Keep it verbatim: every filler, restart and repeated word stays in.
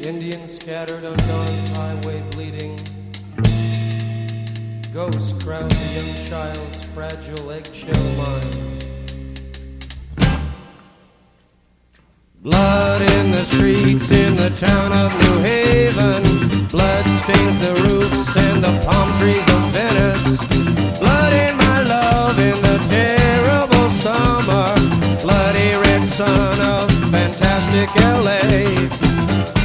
Indians scattered on dawn's highway bleeding. Ghosts crowd the young child's fragile eggshell mind. Blood in the streets in the town of New Haven. Blood stains the roofs and the palm trees of Venice. Blood in my love in the terrible summer. Bloody red sun of fantastic L A.